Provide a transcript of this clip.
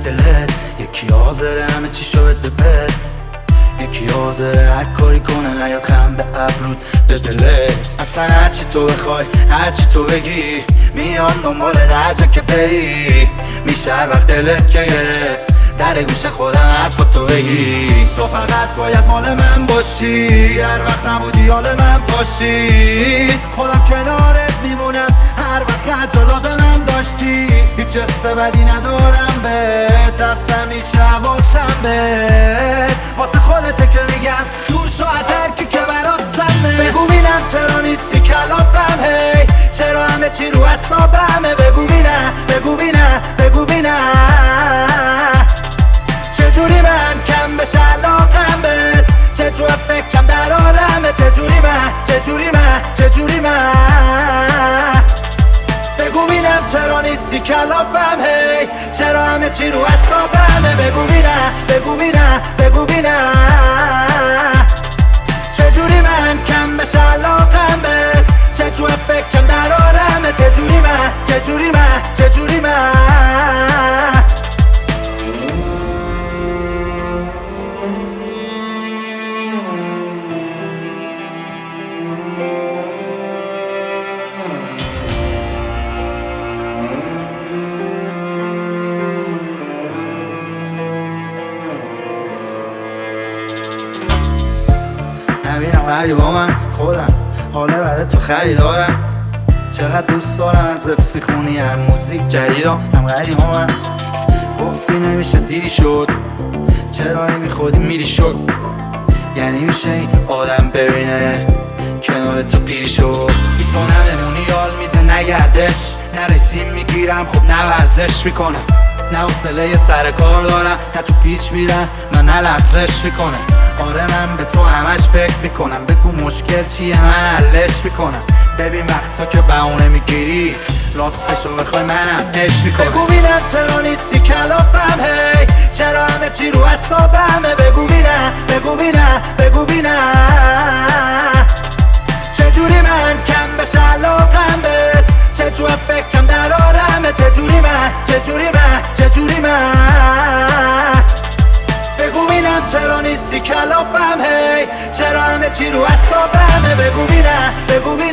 دلت، یکی حاضره همه چی شو بده بد، یکی حاضره هر کاری کنه نیاد خم به ابرود به دلت. اصلا هرچی تو بخوای هرچی تو بگی میام دنبال هر جا که بری، میشه هر وقت دلت که گرفت در گوش خودم حرفاتو بگی. تو فقط باید مال من باشی، هر وقت نبودی حال من باشی، خودم کنارت میمونم هر وقت هر جا لازمم داشتی. هیچ حس بدی ندارم بهت، اصلا هیچ حواسم بهت، واسه خودته که میگم دور شو از هر کی که برات سمه. بگو بینم چرا نیستی کلافم، هی چرا همه چی رو حسابمه. بگو بینم بگو بینم بگو بینم چجوری من کم بشه علاقم بهت، چجور فکرم در آرمه. چجوری من بگو بینم چرا نیستی کلافم، هی چرا همه چی رو حسابمه. بگو بینم چجوری من کم بشه علاقم بهت، چجور فکرم در آرمه. چجوری من نبینم غریب با من خودم، حال بعد تو خریدارم. چقدر دوست دارم از حفظ میخونی هم موزیک جدیدم هم غریب با من. گفتی نمیشه دیدی شد، چرا میخودی میری شد، یعنی میشه این آدم ببینه کنار تو پیری شد. بی تو نمونی یال میده نگردش، نه رژیم میگیرم خب نه ورزش میکنم، نه حوصله سر کار دارم، نه تو پیچ میرم نه لغزش میکنم. آره من به تو همش فکر میکنم، بگو مشکل چیه من حلش میکنم. ببین وقتا که بهونه میگیری راستشو بخوای منم عشق میکنم. بگو بینم چرا نیستی کلافم، هی چرا همه چی رو حسابمه. بگو بینم چجوری من کم بشه علاقم بهت، چجور فکرم در آرمه. چجوری من بگو بینم چرا نیستی کلافم، هی چرا همه چی رو حسابمه. بگو بینم